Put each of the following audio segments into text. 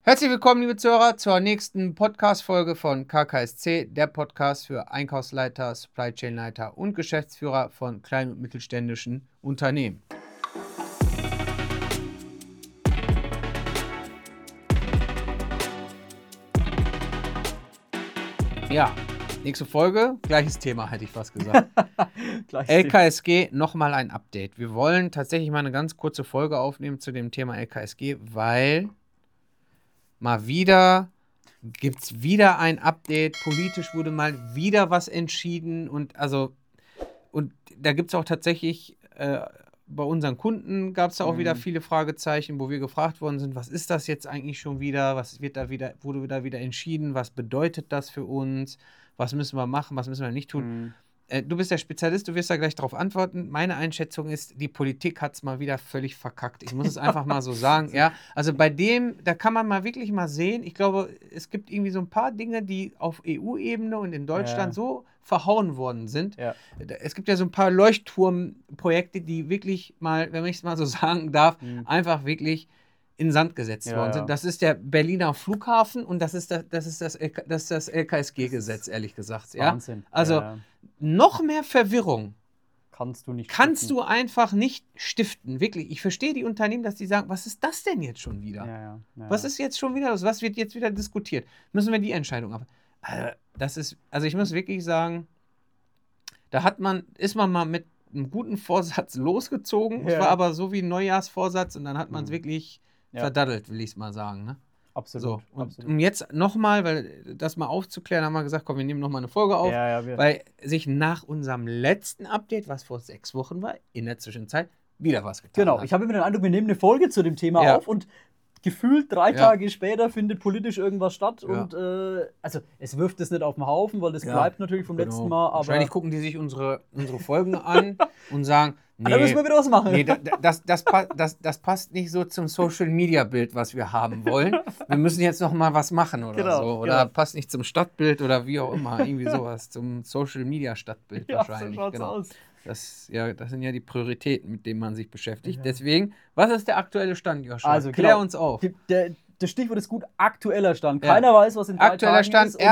Herzlich willkommen, liebe Zuhörer, zur nächsten Podcast-Folge von KKSC, der Podcast für Einkaufsleiter, Supply Chain Leiter und Geschäftsführer von kleinen und mittelständischen Unternehmen. Ja, nächste Folge, gleiches Thema, hätte ich fast gesagt. LKSG, nochmal ein Update. Wir wollen tatsächlich mal eine ganz kurze Folge aufnehmen zu dem Thema LKSG, weil mal wieder gibt es wieder ein Update. Politisch wurde mal wieder was entschieden und da gibt es auch tatsächlich bei unseren Kunden gab es da auch wieder viele Fragezeichen, wo wir gefragt worden sind, was ist das jetzt eigentlich schon wieder? Wurde da wieder entschieden? Was bedeutet das für uns? Was müssen wir machen? Was müssen wir nicht tun? Du bist der Spezialist, du wirst da gleich darauf antworten. Meine Einschätzung ist, die Politik hat es mal wieder völlig verkackt. Ich muss es einfach mal so sagen. Ja? Also bei dem, da kann man mal wirklich mal sehen, ich glaube, es gibt irgendwie so ein paar Dinge, die auf EU-Ebene und in Deutschland so verhauen worden sind. Ja. Es gibt ja so ein paar Leuchtturmprojekte, die wirklich mal, wenn ich es mal so sagen darf, einfach wirklich in Sand gesetzt worden sind. Das ist der Berliner Flughafen und das ist das LKSG-Gesetz, ehrlich gesagt. Wahnsinn. Also noch mehr Verwirrung kannst du einfach nicht stiften. Wirklich. Ich verstehe die Unternehmen, dass die sagen, was ist das denn jetzt schon wieder? Was ist jetzt schon wieder los? Was wird jetzt wieder diskutiert? Müssen wir die Entscheidung ab? Also ich muss wirklich sagen, da ist man mal mit einem guten Vorsatz losgezogen. Es war aber so wie ein Neujahrsvorsatz und dann hat man es wirklich verdaddelt, will ich es mal sagen. Ne? Absolut. So, und um jetzt nochmal, weil das mal aufzuklären, haben wir gesagt, komm, wir nehmen nochmal eine Folge auf, weil sich nach unserem letzten Update, was vor 6 Wochen war, in der Zwischenzeit wieder was getan hat. Ich habe immer den Eindruck, wir nehmen eine Folge zu dem Thema auf und gefühlt 3 Tage später findet politisch irgendwas statt und also es wirft es nicht auf den Haufen, weil das bleibt natürlich vom letzten Mal. Aber wahrscheinlich gucken die sich unsere Folgen an und sagen, nee, da müssen wir wieder was machen. Nee, das passt nicht so zum Social-Media-Bild, was wir haben wollen. Wir müssen jetzt noch mal was machen oder so. Oder passt nicht zum Stadtbild oder wie auch immer. Irgendwie sowas. Zum Social-Media-Stadtbild wahrscheinlich. So schaut's aus. Das sind ja die Prioritäten, mit denen man sich beschäftigt. Deswegen, was ist der aktuelle Stand, Joshua? Also, klär uns auf. Das Stichwort ist gut, aktueller Stand. Keiner weiß, was in 3 aktueller Tagen Stand,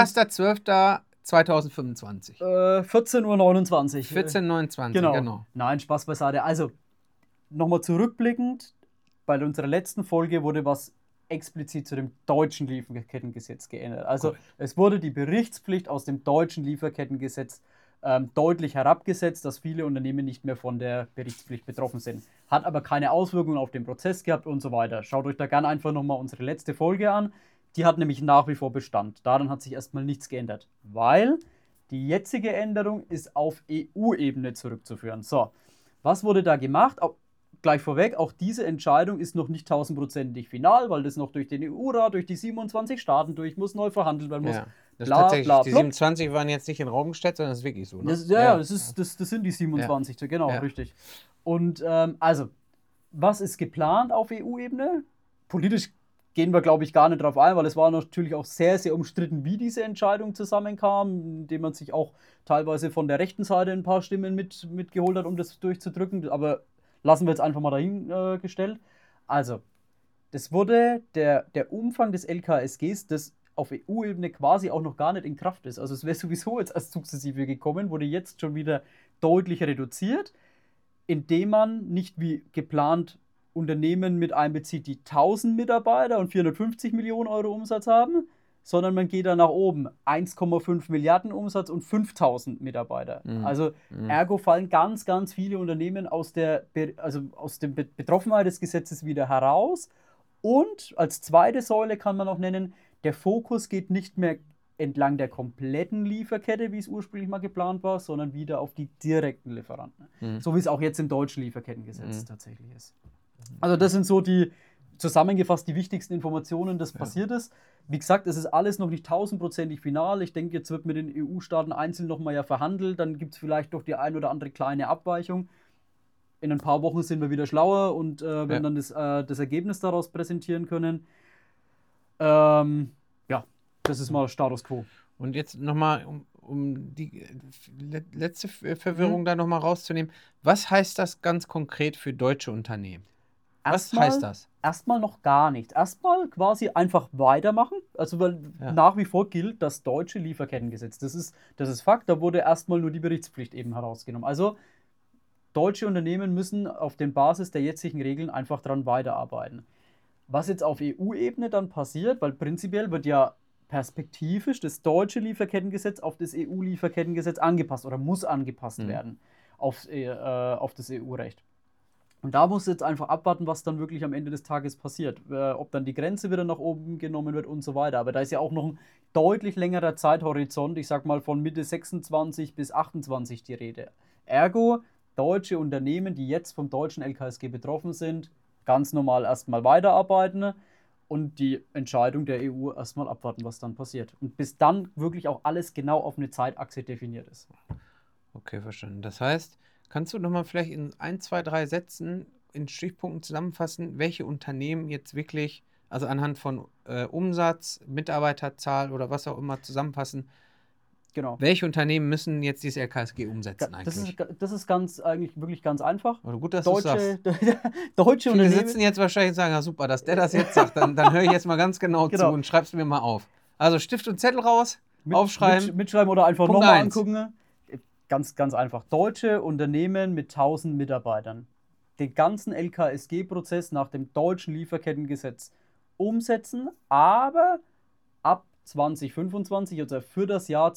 1.12.2025. 14:29 Uhr. 14:29 genau. Nein, Spaß beiseite. Also, nochmal zurückblickend, bei unserer letzten Folge wurde was explizit zu dem deutschen Lieferkettengesetz geändert. Also, es wurde die Berichtspflicht aus dem deutschen Lieferkettengesetz deutlich herabgesetzt, dass viele Unternehmen nicht mehr von der Berichtspflicht betroffen sind. Hat aber keine Auswirkungen auf den Prozess gehabt und so weiter. Schaut euch da gerne einfach nochmal unsere letzte Folge an. Die hat nämlich nach wie vor Bestand. Daran hat sich erstmal nichts geändert, weil die jetzige Änderung ist auf EU-Ebene zurückzuführen. So, was wurde da gemacht? Gleich vorweg, auch diese Entscheidung ist noch nicht 1000%ig final, weil das noch durch den EU-Rat, durch die 27 Staaten durch muss, neu verhandelt werden muss. Das tatsächlich, die 27 waren jetzt nicht in den Raum gestellt, sondern das ist wirklich so. Ne? Das sind die 27, genau, richtig. Und also, was ist geplant auf EU-Ebene? Politisch gehen wir, glaube ich, gar nicht drauf ein, weil es war natürlich auch sehr, sehr umstritten, wie diese Entscheidung zusammenkam, indem man sich auch teilweise von der rechten Seite ein paar Stimmen mitgeholt hat, um das durchzudrücken. Aber lassen wir jetzt einfach mal dahingestellt. Also, das wurde der Umfang des LKSGs, das auf EU-Ebene quasi auch noch gar nicht in Kraft ist. Also es wäre sowieso jetzt als sukzessive gekommen, wurde jetzt schon wieder deutlich reduziert, indem man nicht wie geplant Unternehmen mit einbezieht, die 1000 Mitarbeiter und 450 Millionen Euro Umsatz haben, sondern man geht da nach oben. 1,5 Milliarden Umsatz und 5000 Mitarbeiter. Also ergo fallen ganz, ganz viele Unternehmen aus der Betroffenheit des Gesetzes wieder heraus. Und als zweite Säule kann man noch nennen, der Fokus geht nicht mehr entlang der kompletten Lieferkette, wie es ursprünglich mal geplant war, sondern wieder auf die direkten Lieferanten. So wie es auch jetzt im deutschen Lieferkettengesetz tatsächlich ist. Also das sind so zusammengefasst die wichtigsten Informationen, das passiert ist. Wie gesagt, es ist alles noch nicht 1000%ig final. Ich denke, jetzt wird mit den EU-Staaten einzeln nochmal verhandelt. Dann gibt es vielleicht doch die ein oder andere kleine Abweichung. In ein paar Wochen sind wir wieder schlauer und werden dann das Ergebnis daraus präsentieren können. Das ist mal Status Quo. Und jetzt nochmal, um die letzte Verwirrung da nochmal rauszunehmen. Was heißt das ganz konkret für deutsche Unternehmen? Was heißt das? Erstmal noch gar nichts. Erstmal quasi einfach weitermachen. Also weil nach wie vor gilt das deutsche Lieferkettengesetz. Das ist Fakt. Da wurde erstmal nur die Berichtspflicht eben herausgenommen. Also deutsche Unternehmen müssen auf der Basis der jetzigen Regeln einfach dran weiterarbeiten. Was jetzt auf EU-Ebene dann passiert, weil prinzipiell wird ja perspektivisch das deutsche Lieferkettengesetz auf das EU-Lieferkettengesetz angepasst oder muss angepasst werden auf das EU-Recht. Und da muss jetzt einfach abwarten, was dann wirklich am Ende des Tages passiert. Ob dann die Grenze wieder nach oben genommen wird und so weiter. Aber da ist ja auch noch ein deutlich längerer Zeithorizont, ich sag mal von Mitte 26 bis 28 die Rede. Ergo, deutsche Unternehmen, die jetzt vom deutschen LKSG betroffen sind, ganz normal erstmal weiterarbeiten und die Entscheidung der EU erstmal abwarten, was dann passiert. Und bis dann wirklich auch alles genau auf eine Zeitachse definiert ist. Okay, verstanden. Das heißt, kannst du nochmal vielleicht in 1, 2, 3 Sätzen in Stichpunkten zusammenfassen, welche Unternehmen jetzt wirklich, also anhand von Umsatz, Mitarbeiterzahl oder was auch immer zusammenfassen, genau. Welche Unternehmen müssen jetzt dieses LKSG umsetzen eigentlich? Das ist eigentlich wirklich ganz einfach. Oder gut, dass du sagst. Deutsche Unternehmen sitzen jetzt wahrscheinlich und sagen, ja super, dass der das jetzt sagt, dann höre ich jetzt mal ganz genau zu und schreib's mir mal auf. Also Stift und Zettel raus, aufschreiben. Mitschreiben oder einfach nochmal angucken. Ganz, ganz einfach. Deutsche Unternehmen mit 1000 Mitarbeitern. Den ganzen LKSG-Prozess nach dem deutschen Lieferkettengesetz umsetzen, aber ab 2025, also für das Jahr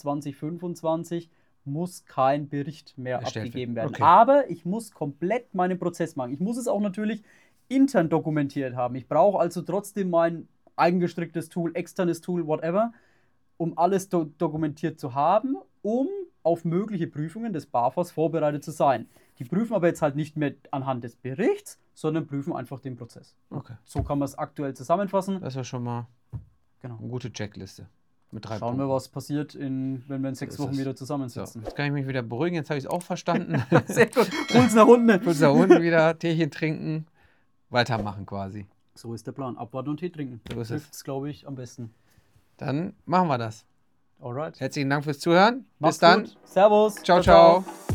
2025, muss kein Bericht mehr abgegeben werden. Okay. Aber ich muss komplett meinen Prozess machen. Ich muss es auch natürlich intern dokumentiert haben. Ich brauche also trotzdem mein eigengestricktes Tool, externes Tool, whatever, um alles dokumentiert zu haben, um auf mögliche Prüfungen des BAFAs vorbereitet zu sein. Die prüfen aber jetzt halt nicht mehr anhand des Berichts, sondern prüfen einfach den Prozess. Okay. So kann man es aktuell zusammenfassen. Das ist ja schon mal eine gute Checkliste. Mit 3 Schauen wir, was passiert, wenn wir in 6 Wochen wieder zusammensitzen. So, jetzt kann ich mich wieder beruhigen, jetzt habe ich es auch verstanden. Sehr gut. Puls nach unten. Puls nach unten wieder, Teechen trinken, weitermachen quasi. So ist der Plan. Abwarten und Tee trinken. So ist es, glaube ich, am besten. Dann machen wir das. Alright. Herzlichen Dank fürs Zuhören. Bis dann. Gut. Servus. Ciao, ciao.